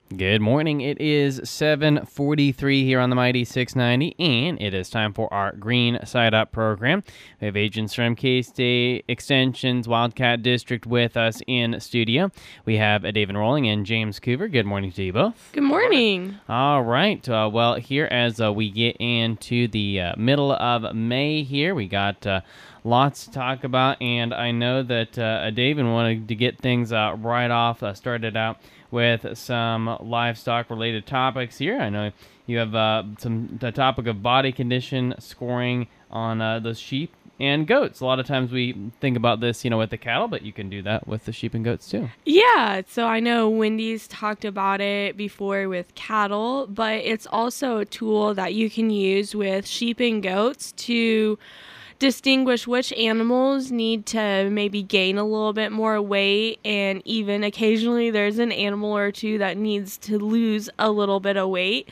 Good morning. It is 7:43 here on the Mighty 690, and it is time for our Green Side Up program. We have agents from K-State Extension's Wildcat District with us in studio. We have David Rolling and James Coover. Good morning to you both. Good morning. All right. Well, here as we get into the middle of May here, we got lots to talk about, and I know that David wanted to get things right off, started out with some livestock-related topics here. I know you have the topic of body condition scoring on the sheep and goats. A lot of times we think about this, with the cattle, but you can do that with the sheep and goats too. Yeah, so I know Wendy's talked about it before with cattle, but it's also a tool that you can use with sheep and goats to distinguish which animals need to maybe gain a little bit more weight, and even occasionally there's an animal or two that needs to lose a little bit of weight.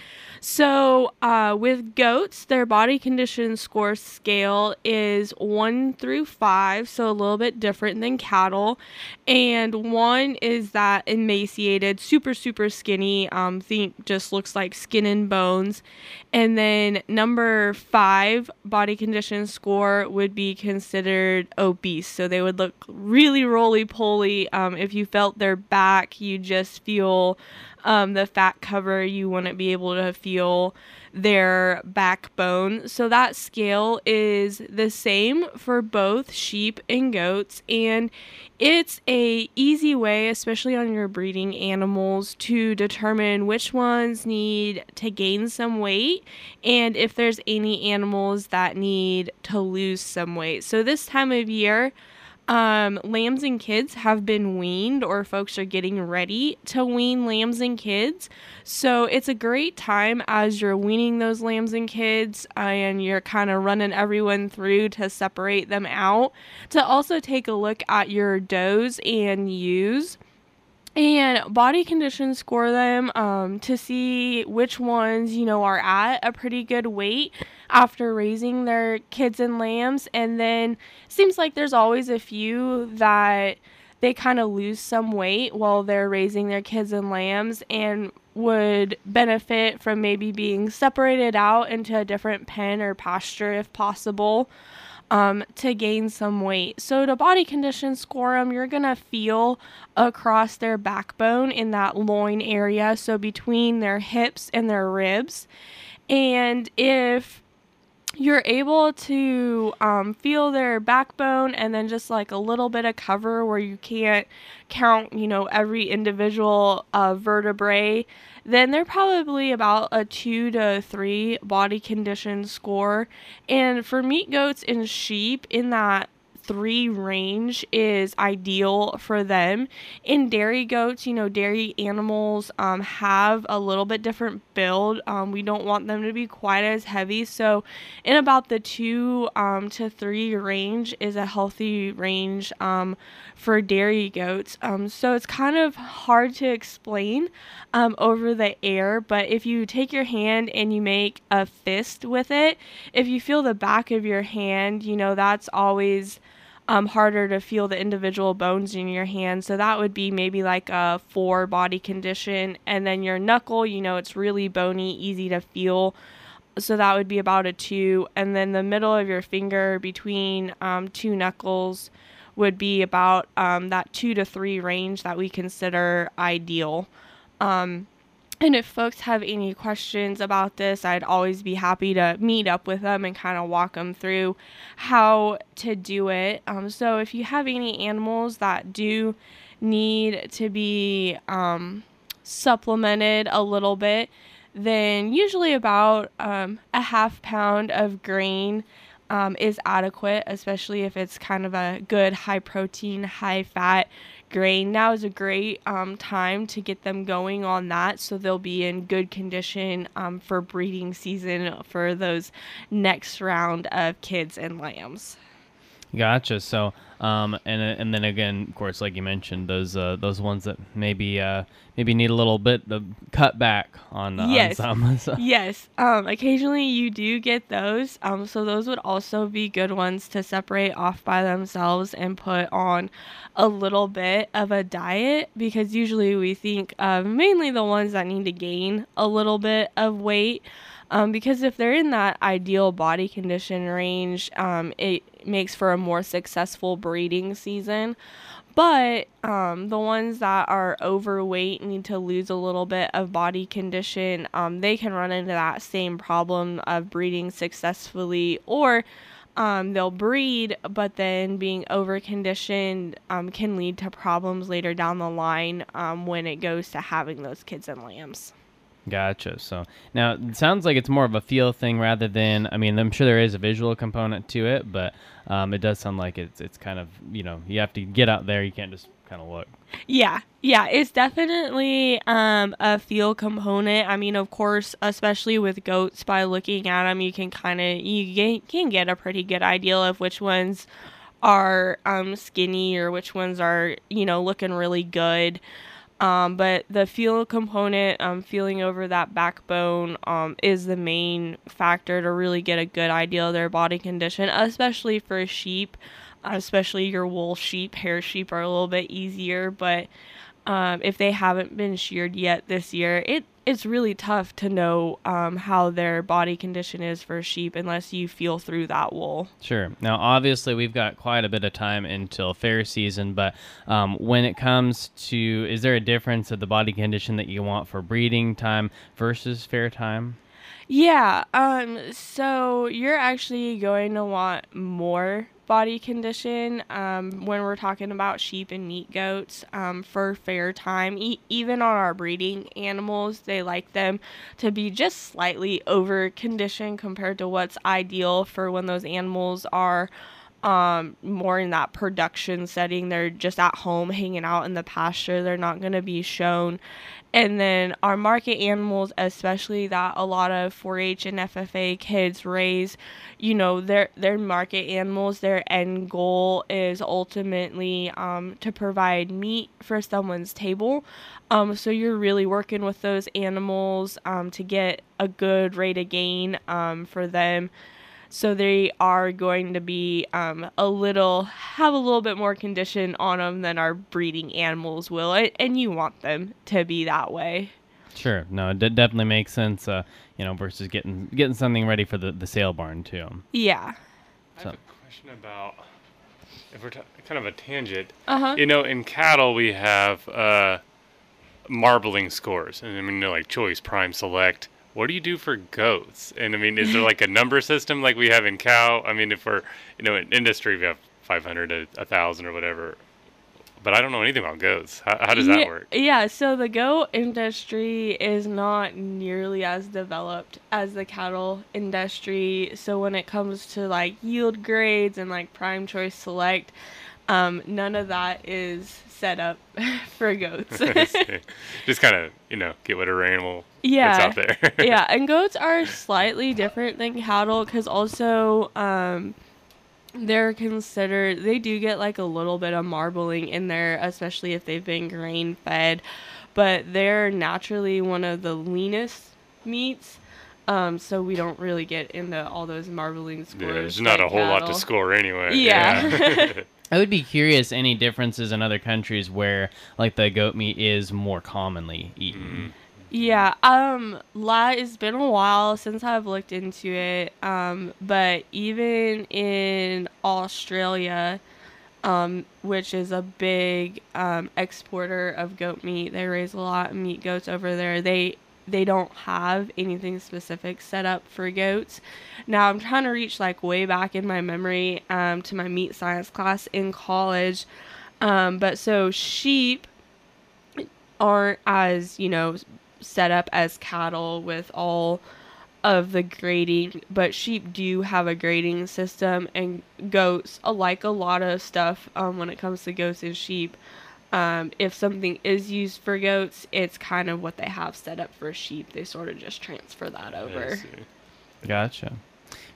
So with goats, their body condition score scale is 1 through 5, so a little bit different than cattle. And 1 is that emaciated, super, super skinny, think just looks like skin and bones. And then number 5 body condition score would be considered obese. So they would look really roly-poly. If you felt their back, you just feel the fat cover. You wouldn't be able to feel their backbone. So that scale is the same for both sheep and goats, and it's a easy way, especially on your breeding animals, to determine which ones need to gain some weight and if there's any animals that need to lose some weight. So this time of year, lambs and kids have been weaned, or folks are getting ready to wean lambs and kids. So it's a great time as you're weaning those lambs and kids and you're kind of running everyone through to separate them out, to also take a look at your does and ewes and body condition score them to see which ones, are at a pretty good weight after raising their kids and lambs. And then seems like there's always a few that they kind of lose some weight while they're raising their kids and lambs and would benefit from maybe being separated out into a different pen or pasture if possible. To gain some weight. So to body condition score them, you're going to feel across their backbone in that loin area, so between their hips and their ribs. And if you're able to feel their backbone and then just like a little bit of cover where you can't count, every individual vertebrae, then they're probably about a 2 to 3 body condition score. And for meat goats and sheep, in that 3 range is ideal for them. In dairy goats, dairy animals have a little bit different build. We don't want them to be quite as heavy. So in about the 2 to 3 range is a healthy range for dairy goats. So it's kind of hard to explain over the air, but if you take your hand and you make a fist with it, if you feel the back of your hand, that's always harder to feel the individual bones in your hand. So that would be maybe like a 4 body condition. And then your knuckle, it's really bony, easy to feel. So that would be about a 2. And then the middle of your finger between 2 knuckles would be about that 2 to 3 range that we consider ideal. And if folks have any questions about this, I'd always be happy to meet up with them and kind of walk them through how to do it. So if you have any animals that do need to be supplemented a little bit, then usually about a half pound of grain is adequate, especially if it's kind of a good high protein, high fat grain. Now is a great time to get them going on that, so they'll be in good condition for breeding season for those next round of kids and lambs. Gotcha. So, and then again, of course, like you mentioned, those ones that maybe need a little bit of cut back on Yes. some. So, Yes. Occasionally you do get those. So those would also be good ones to separate off by themselves and put on a little bit of a diet, because usually we think of mainly the ones that need to gain a little bit of weight. Because if they're in that ideal body condition range, it makes for a more successful breeding season. But the ones that are overweight need to lose a little bit of body condition. They can run into that same problem of breeding successfully, or they'll breed, but then being overconditioned can lead to problems later down the line when it goes to having those kids and lambs. gotcha. So now it sounds like it's more of a feel thing rather than. I mean, I'm sure there is a visual component to it, but it does sound like it's kind of, you have to get out there. You can't just kind of look. Yeah, it's definitely a feel component. I mean, of course, especially with goats, by looking at them, you can can get a pretty good idea of which ones are skinny or which ones are looking really good. But the feel component, feeling over that backbone, is the main factor to really get a good idea of their body condition, especially for sheep. Especially your wool sheep. Hair sheep are a little bit easier, but if they haven't been sheared yet this year, it's really tough to know how their body condition is for sheep unless you feel through that wool. Sure. Now, obviously, we've got quite a bit of time until fair season, but when it comes to, is there a difference of the body condition that you want for breeding time versus fair time? Yeah, so you're actually going to want more body condition when we're talking about sheep and meat goats for fair time. Even on our breeding animals, they like them to be just slightly over conditioned compared to what's ideal for when those animals are more in that production setting. They're just at home hanging out in the pasture. They're not going to be shown. And then our market animals, especially that a lot of 4-H and FFA kids raise, their market animals, their end goal is ultimately to provide meat for someone's table. So you're really working with those animals to get a good rate of gain for them. So they are going to be have a little bit more condition on them than our breeding animals will, and you want them to be that way. Sure. No, it definitely makes sense. Versus getting something ready for the sale barn too. Yeah. I have a question about, if we're kind of a tangent. Uh-huh. In cattle we have marbling scores, and I mean, like choice, prime, select. What do you do for goats? And I mean, is there like a number system like we have in cow? I mean, if we're, in industry, we have 500 to 1,000 or whatever. But I don't know anything about goats. How does that work? Yeah, so the goat industry is not nearly as developed as the cattle industry. So when it comes to like yield grades and like prime choice select, none of that is set up for goats. Just kind of, get whatever animal that's out there. Yeah, and goats are slightly different than cattle because also they do get like a little bit of marbling in there, especially if they've been grain fed, but they're naturally one of the leanest meats. So we don't really get into all those marbling scores. Yeah, there's not a whole lot to score anyway. Yeah. I would be curious, any differences in other countries where like the goat meat is more commonly eaten? Mm-hmm. Yeah, it's been a while since I've looked into it, but even in Australia, which is a big exporter of goat meat, they raise a lot of meat goats over there. They don't have anything specific set up for goats. Now I'm trying to reach like way back in my memory to my meat science class in college, but so sheep aren't as set up as cattle with all of the grading, but sheep do have a grading system, and goats, like a lot of stuff when it comes to goats and sheep, if something is used for goats, it's kind of what they have set up for sheep. They sort of just transfer that over. Gotcha.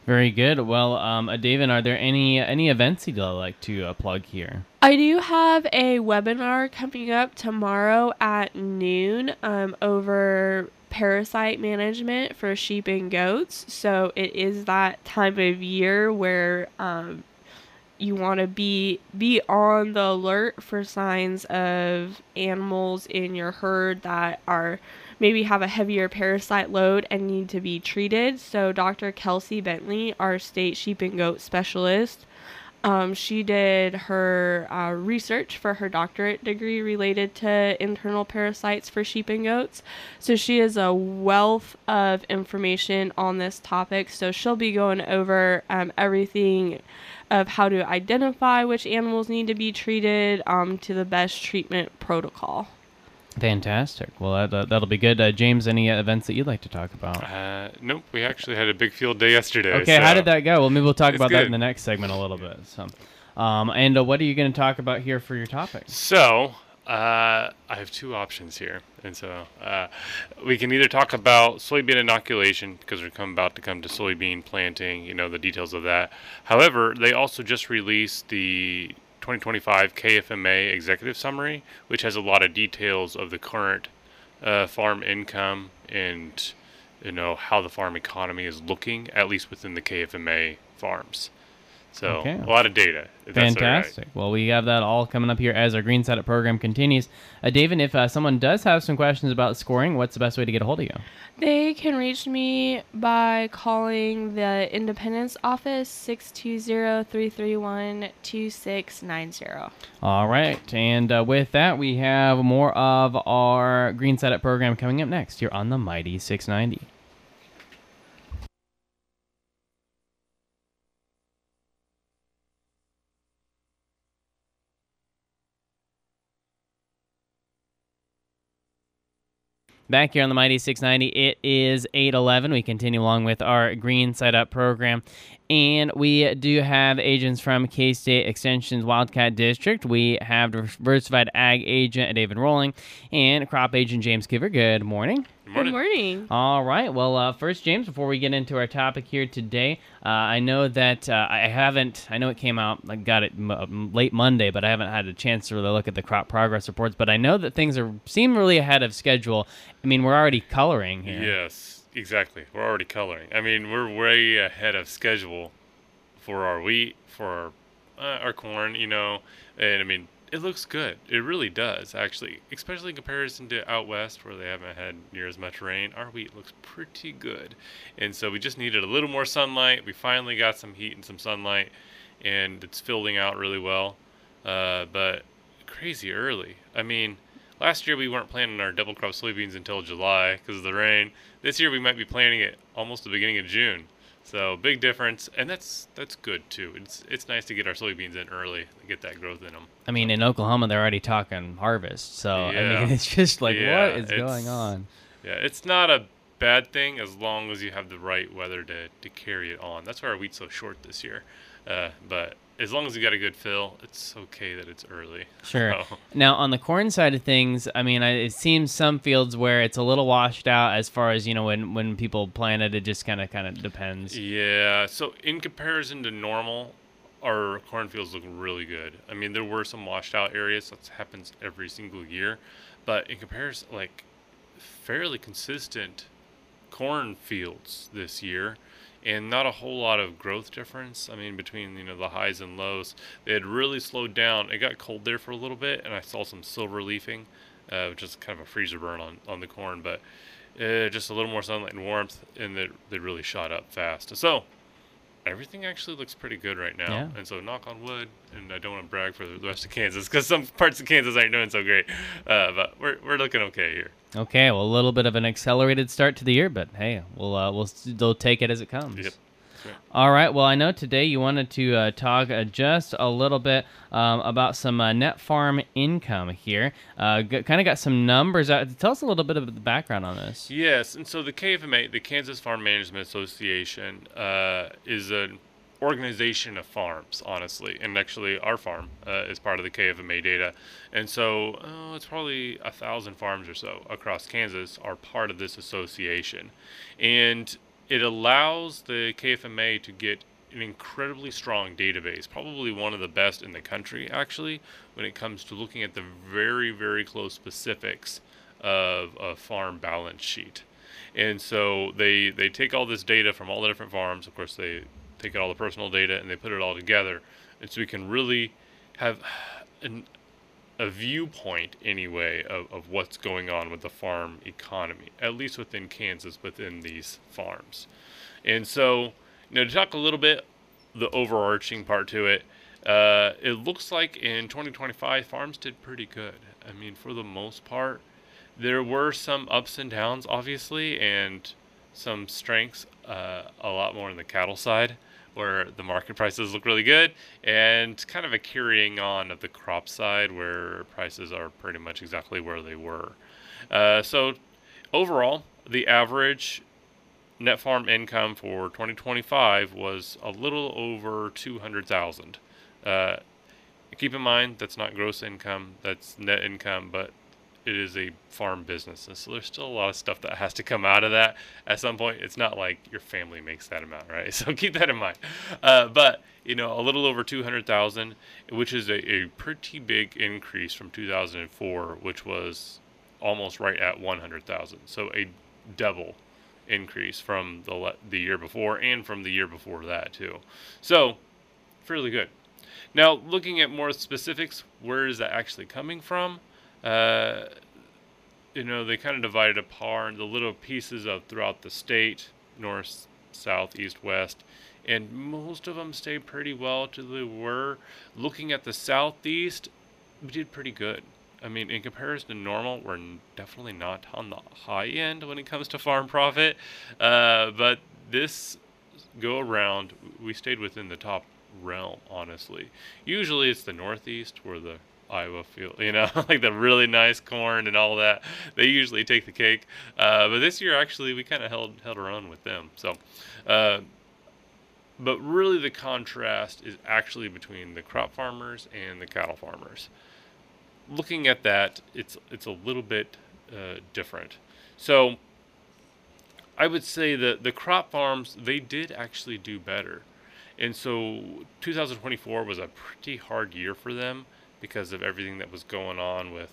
Very good. Well, David, are there any events you'd like to plug here? I do have a webinar coming up tomorrow at noon over parasite management for sheep and goats. So it is that time of year where you want to be on the alert for signs of animals in your herd that are maybe have a heavier parasite load and need to be treated. So Dr. Kelsey Bentley, our state sheep and goat specialist, she did her research for her doctorate degree related to internal parasites for sheep and goats. So she is a wealth of information on this topic. So she'll be going over everything of how to identify which animals need to be treated to the best treatment protocol. Fantastic. Well, that'll be good. James, any events that you'd like to talk about? Nope. We actually had a big field day yesterday. Okay, so how did that go? Well, maybe we'll talk about that good. in the next segment a little bit. So, and what are you going to talk about here for your topic? So, I have two options here. And so we can either talk about soybean inoculation, because we're about to come to soybean planting, the details of that. However, they also just released the 2025 KFMA Executive Summary, which has a lot of details of the current farm income and how the farm economy is looking, at least within the KFMA farms. So Okay. a lot of data. If that's all right. Fantastic. Well, we have that all coming up here as our Green Side Up program continues. David, if someone does have some questions about scoring, what's the best way to get a hold of you? They can reach me by calling the Independence office, 620-331-2690. All right. And with that, we have more of our Green Side Up program coming up next here on the Mighty 690. Back here on the Mighty 690, it is 8:11. We continue along with our Green Side Up program. And we do have agents from K-State Extension's Wildcat District. We have Diversified Ag Agent David Rolling and Crop Agent James Kiver. Good morning. Good morning. Good morning. All right. Well, first, James, before we get into our topic here today, I know that I know it came out, I got it late Monday, but I haven't had a chance to really look at the crop progress reports. But I know that things seem really ahead of schedule. I mean, we're already coloring here. Yes, exactly. We're already coloring. I mean, we're way ahead of schedule for our wheat, for our corn, and I mean, it looks good. It really does, actually, especially in comparison to out west where they haven't had near as much rain. Our wheat looks pretty good. And so we just needed a little more sunlight. We finally got some heat and some sunlight, and it's filling out really well. But crazy early. I mean, last year we weren't planting our double crop soybeans until July because of the rain. This year we might be planting it almost the beginning of June. So big difference, and that's good too. It's nice to get our soybeans in early and get that growth in them. I mean, in Oklahoma, they're already talking harvest. So, Yeah. I mean, it's just like, Yeah, what is going on? Yeah, it's not a bad thing as long as you have the right weather to carry it on. That's why our wheat's so short this year. But as long as you got a good fill, it's okay that it's early. Sure. So, Now, on the corn side of things, I mean, it seems some fields where it's a little washed out as far as, when people plant it just kind of depends. yeah, so in comparison to normal, our cornfields look really good. I mean, there were some washed out areas. That happens every single year. But in comparison, like, fairly consistent cornfields this year. And not a whole lot of growth difference. I mean, between the highs and lows, they had really slowed down. It got cold there for a little bit, and I saw some silver leafing, which is kind of a freezer burn on the corn. But just a little more sunlight and warmth, and they really shot up fast. So everything actually looks pretty good right now. Yeah. And so knock on wood. And I don't want to brag for the rest of Kansas because some parts of Kansas aren't doing so great. But we're looking okay here. Okay, well, a little bit of an accelerated start to the year, but hey, we'll still take it as it comes. Yep. All right. Well, I know today you wanted to talk just a little bit about some net farm income here. Kind of got some numbers out. Tell us a little bit of the background on this. Yes, and so the KFMA, the Kansas Farm Management Association, is an organization of farms, honestly, and actually our farm is part of the KFMA data, and so it's probably 1,000 farms or so across Kansas are part of this association, and it allows the KFMA to get an incredibly strong database, probably one of the best in the country, actually, when it comes to looking at the very, very close specifics of a farm balance sheet. And so they take all this data from all the different farms. Of course, they take all the personal data and they put it all together. And so we can really have a viewpoint, anyway, of what's going on with the farm economy, at least within Kansas, within these farms. And so, to talk a little bit, the overarching part to it, it looks like in 2025, farms did pretty good. I mean, for the most part, there were some ups and downs, obviously, and some strengths, a lot more on the cattle side, where the market prices look really good, and kind of a carrying on of the crop side, where prices are pretty much exactly where they were. So overall, the average net farm income for 2025 was a little over $200,000. Keep in mind, that's not gross income, that's net income, but it is a farm business, and so there's still a lot of stuff that has to come out of that at some point. It's not like your family makes that amount, right? So keep that in mind. But a little over 200,000, which is a pretty big increase from 2004, which was almost right at 100,000. So a double increase from the year before, and from the year before that too. So fairly good. Now, looking at more specifics, where is that actually coming from? They kind of divided apart the little pieces of throughout the state, north, south, east, west, and most of them stayed pretty well to they were. Looking at the southeast, we did pretty good. I mean, in comparison to normal, we're definitely not on the high end when it comes to farm profit, but this go around, we stayed within the top realm, honestly. Usually it's the northeast where the Iowa field, like the really nice corn and all that. They usually take the cake. But this year, actually, we kind of held our own with them. So, but really the contrast is actually between the crop farmers and the cattle farmers. Looking at that, it's a little bit different. So I would say that the crop farms, they did actually do better. And so 2024 was a pretty hard year for them, because of everything that was going on with,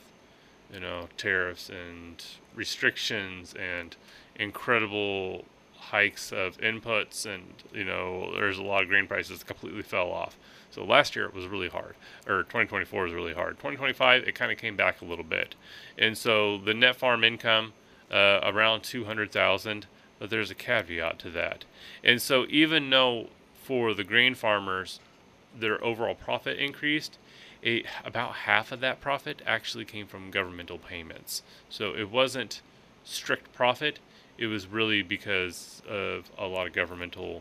tariffs and restrictions and incredible hikes of inputs, and, there's a lot of grain prices that completely fell off. So last year it was really hard, or 2024 was really hard. 2025, it kind of came back a little bit. And so the net farm income, around 200,000, but there's a caveat to that. And so even though for the grain farmers, their overall profit increased, about half of that profit actually came from governmental payments. So it wasn't strict profit. It was really because of a lot of governmental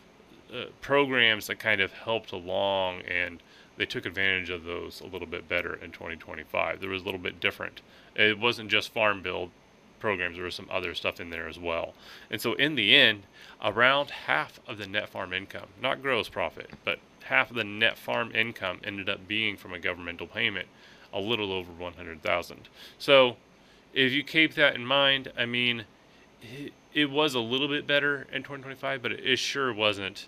programs that kind of helped along, and they took advantage of those a little bit better in 2025. There was a little bit different. It wasn't just farm bill programs. There was some other stuff in there as well. And so in the end, around half of the net farm income, not gross profit, but half of the net farm income ended up being from a governmental payment, a little over 100,000. So if you keep that in mind, I mean, it was a little bit better in 2025, but it sure wasn't,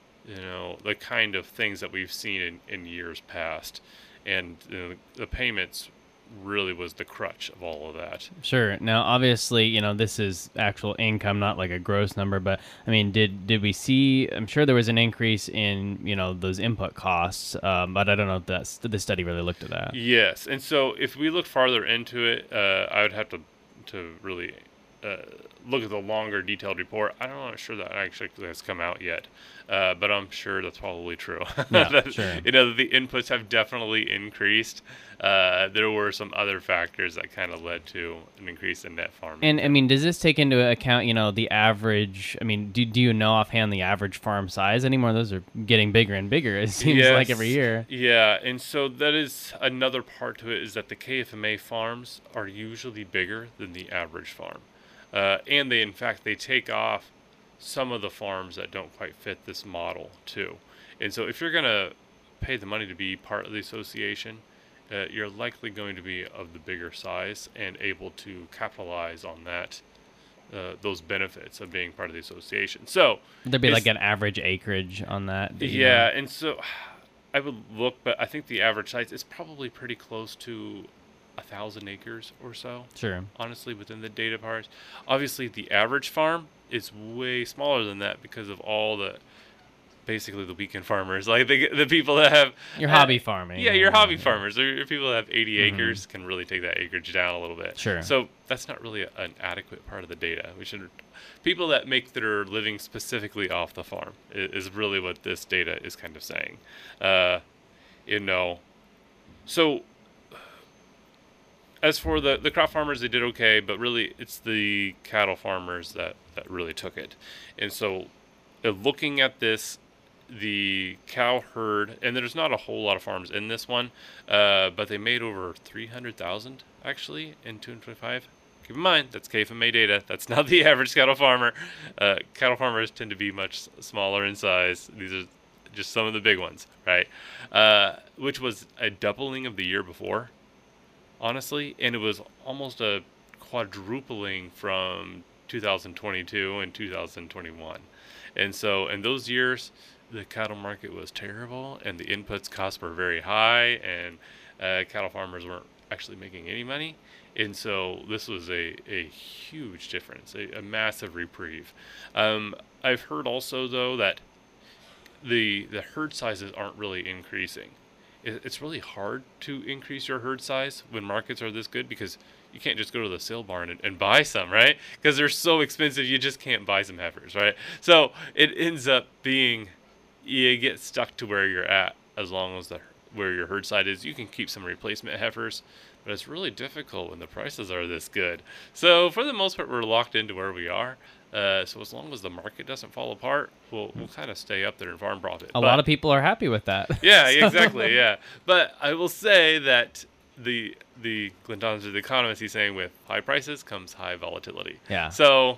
the kind of things that we've seen in years past. And the payments really was the crutch of all of that. Sure. Now, obviously, this is actual income, not like a gross number, but I mean, did we see, I'm sure there was an increase in, those input costs, but I don't know if the study really looked at that. Yes. And so if we look farther into it, I would have to really look at the longer detailed report. I'm not sure that actually has come out yet, but I'm sure that's probably true. Yeah, that, sure. The inputs have definitely increased. There were some other factors that kind of led to an increase in net farm. And I mean, does this take into account, the average? I mean, do you know offhand the average farm size anymore? Those are getting bigger and bigger. It seems like every year. Yeah, and so that is another part to it, is that the KFMA farms are usually bigger than the average farm. And in fact, they take off some of the farms that don't quite fit this model too. And so if you're going to pay the money to be part of the association, you're likely going to be of the bigger size and able to capitalize on that those benefits of being part of the association. So There'd be like an average acreage on that. Yeah, and so I would look, but I think the average size is probably pretty close to 1,000 acres or so. Sure. Honestly, within the data parts, obviously the average farm is way smaller than that because of all the basically the weekend farmers, like the people that have Your hobby farming. Yeah, your hobby farmers, or your people that have 80 Mhm. acres can really take that acreage down a little bit. Sure. So that's not really an adequate part of the data. We should people that make their living specifically off the farm is really what this data is kind of saying. You know, so as for the crop farmers, they did okay, but really it's the cattle farmers that really took it. And so looking at this, the cow herd, and there's not a whole lot of farms in this one, but they made over 300,000 actually in 2025. Keep in mind, that's KFMA data. That's not the average cattle farmer. Cattle farmers tend to be much smaller in size. These are just some of the big ones, right? Which was a doubling of the year before, honestly, and it was almost a quadrupling from 2022 and 2021. And so in those years, the cattle market was terrible, and the inputs costs were very high, and cattle farmers weren't actually making any money. And so this was a huge difference, a massive reprieve. I've heard also, though, that the herd sizes aren't really increasing. It's really hard to increase your herd size when markets are this good because you can't just go to the sale barn and buy some, right? Because they're so expensive, you just can't buy some heifers, right? So it ends up being you get stuck to where you're at as long as where your herd size is. You can keep some replacement heifers, but it's really difficult when the prices are this good. So for the most part, we're locked into where we are. So as long as the market doesn't fall apart, we'll kind of stay up there in farm profit. A lot of people are happy with that. Yeah, exactly. Yeah, but I will say that the Glenn Donzer, the economist, he's saying with high prices comes high volatility. Yeah. So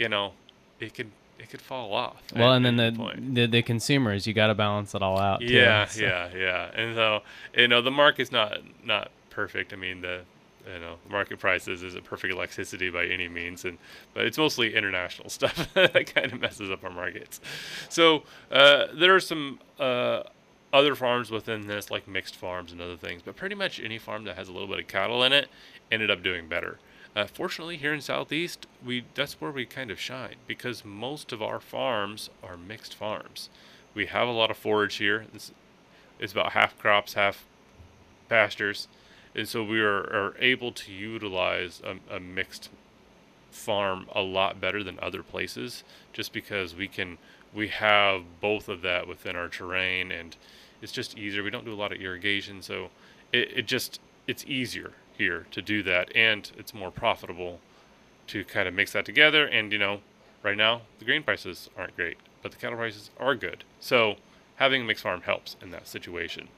it could fall off. Well, and then the consumers, you got to balance it all out. Too, yeah, so. yeah. And so the market's not perfect. I mean the market prices isn't perfect elasticity by any means, but it's mostly international stuff that kind of messes up our markets. So there are some other farms within this, like mixed farms and other things, but pretty much any farm that has a little bit of cattle in it ended up doing better. Fortunately, here in Southeast, that's where we kind of shine because most of our farms are mixed farms. We have a lot of forage here. It's about half crops, half pastures. And so we are able to utilize a mixed farm a lot better than other places just because we have both of that within our terrain, and it's just easier. We don't do a lot of irrigation, so it's easier here to do that, and it's more profitable to kind of mix that together. And right now the grain prices aren't great, but the cattle prices are good. So having a mixed farm helps in that situation.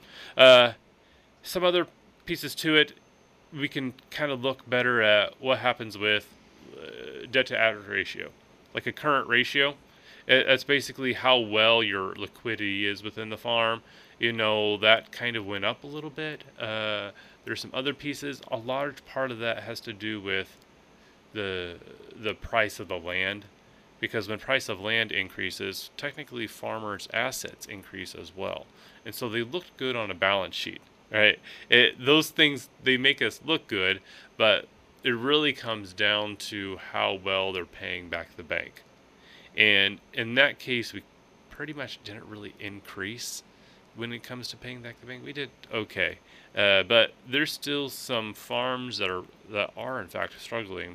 Some other pieces to it, we can kind of look better at what happens with debt to asset ratio, like a current ratio. That's basically how well your liquidity is within the farm. That kind of went up a little bit. There's some other pieces. A large part of that has to do with the price of the land, because when price of land increases, technically farmers' assets increase as well, and so they look good on a balance sheet. Right, those things, they make us look good, but it really comes down to how well they're paying back the bank. And in that case, we pretty much didn't really increase when it comes to paying back the bank. We did okay, but there's still some farms that are in fact struggling.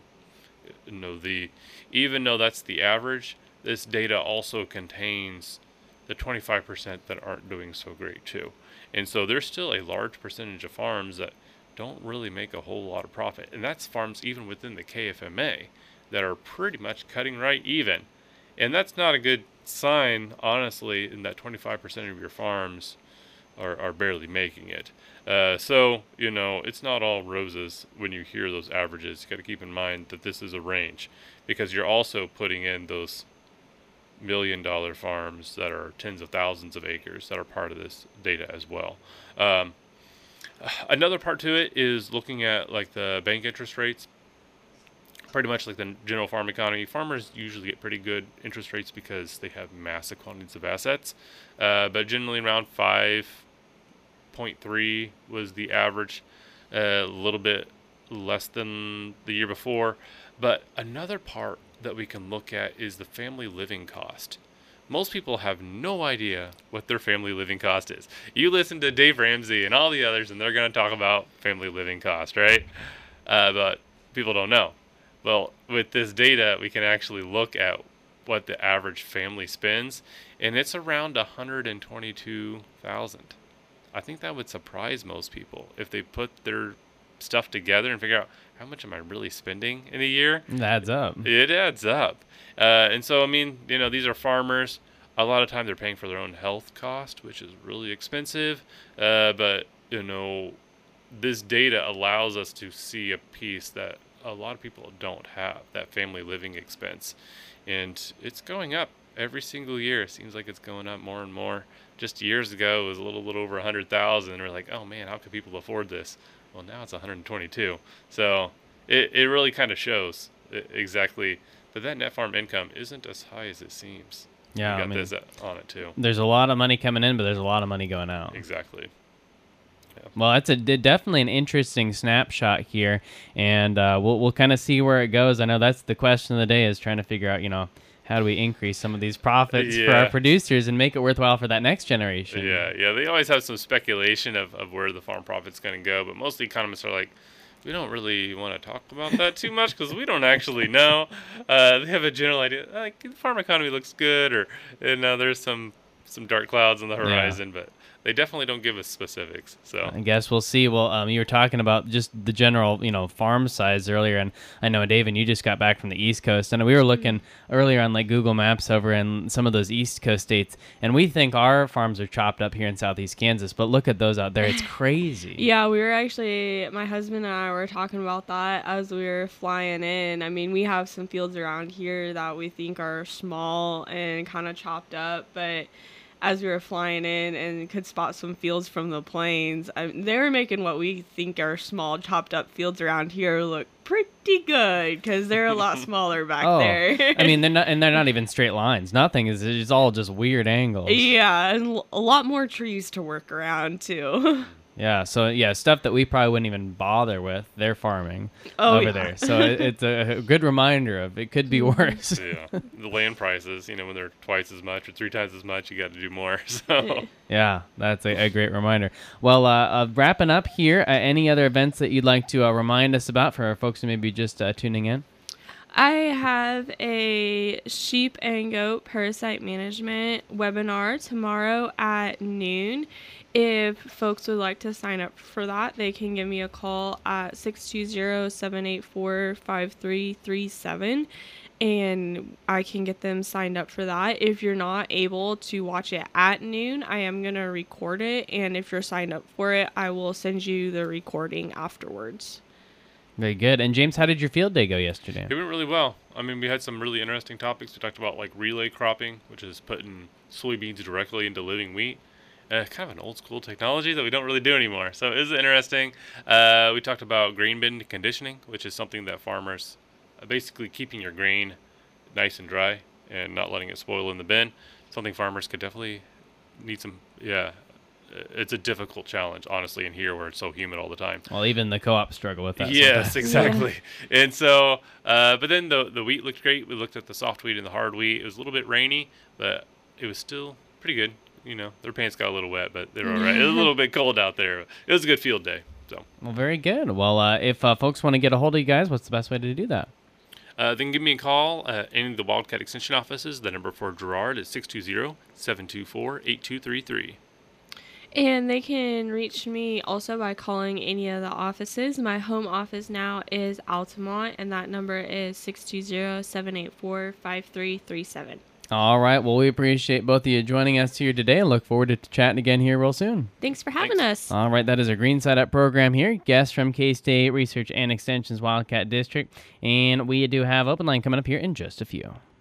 Even though that's the average, this data also contains the 25% that aren't doing so great too. And so there's still a large percentage of farms that don't really make a whole lot of profit. And that's farms even within the KFMA that are pretty much cutting right even. And that's not a good sign, honestly, in that 25% of your farms are barely making it. So it's not all roses when you hear those averages. You got to keep in mind that this is a range, because you're also putting in those $1 million farms that are tens of thousands of acres that are part of this data as well. Another part to it is looking at like the bank interest rates. pretty much like the general farm economy, farmers usually get pretty good interest rates because they have massive quantities of assets. But generally around 5.3 was the average, a little bit less than the year before. But another part that we can look at is the family living cost. Most people have no idea what their family living cost is. You listen to Dave Ramsey and all the others, and they're going to talk about family living cost, right? But people don't know. Well, with this data, we can actually look at what the average family spends, and it's around $122,000. I think that would surprise most people if they put their stuff together and figure out how much am I really spending in a year. It adds up. It adds up. And so, I mean, these are farmers. A lot of time they're paying for their own health cost, which is really expensive. But, this data allows us to see a piece that a lot of people don't have, that family living expense. And it's going up every single year. It seems like it's going up more and more. Just years ago, it was a little over 100,000. And we're like, oh man, how can people afford this? Well, now it's 122. So it really kind of shows exactly that net farm income isn't as high as it seems. Yeah, we got this on it too. There's a lot of money coming in, but there's a lot of money going out. Exactly. Yeah. Well, that's definitely an interesting snapshot here, and we'll kind of see where it goes. I know that's the question of the day, is trying to figure out, how do we increase some of these profits for our producers and make it worthwhile for that next generation? Yeah. They always have some speculation of where the farm profit's going to go, but most economists are like, we don't really want to talk about that too much because we don't actually know. They have a general idea, like the farm economy looks good, there's some dark clouds on the horizon, but they definitely don't give us specifics. So I guess we'll see. Well, you were talking about just the general, farm size earlier, and I know, David, you just got back from the East Coast, and we were looking earlier on like Google Maps over in some of those East Coast states, and we think our farms are chopped up here in Southeast Kansas, but look at those out there. It's crazy. Yeah, we were actually, my husband and I were talking about that as we were flying in. I mean, we have some fields around here that we think are small and kind of chopped up, but as we were flying in and could spot some fields from the plains, they were making what we think are small, chopped up fields around here look pretty good because they're a lot smaller back there. I mean, they're not even straight lines. Nothing is. It's all just weird angles. Yeah, and a lot more trees to work around too. Yeah, so stuff that we probably wouldn't even bother with, they're farming over there. So it's a good reminder of it could be worse. Yeah, the land prices, when they're twice as much or 3 times as much, you got to do more. So yeah, that's a great reminder. Well, wrapping up here, any other events that you'd like to remind us about for our folks who may be just tuning in? I have a sheep and goat parasite management webinar tomorrow at noon. If folks would like to sign up for that, they can give me a call at 620-784-5337, and I can get them signed up for that. If you're not able to watch it at noon, I am going to record it, and if you're signed up for it, I will send you the recording afterwards. Very good. And James, how did your field day go yesterday? It went really well. I mean, we had some really interesting topics. We talked about like relay cropping, which is putting soybeans directly into living wheat. Kind of an old school technology that we don't really do anymore. So it was interesting. We talked about grain bin conditioning, which is something that farmers, basically keeping your grain nice and dry and not letting it spoil in the bin. Something farmers could definitely need some, it's a difficult challenge, honestly, in here where it's so humid all the time. Well, even the co-ops struggle with that. Yes, exactly. Yeah. And so, but then the wheat looked great. We looked at the soft wheat and the hard wheat. It was a little bit rainy, but it was still pretty good. Their pants got a little wet, but they were all right. It was a little bit cold out there. It was a good field day. So. Well, very good. Well, if folks want to get a hold of you guys, what's the best way to do that? They can give me a call at any of the Wildcat Extension offices. The number for Gerard is 620-724-8233. And they can reach me also by calling any of the offices. My home office now is Altamont, and that number is 620-784-5337. All right. Well, we appreciate both of you joining us here today and look forward to chatting again here real soon. Thanks for having us. All right. That is our Green Side Up program here. Guests from K-State Research and Extension's Wildcat District. And we do have Open Line coming up here in just a few.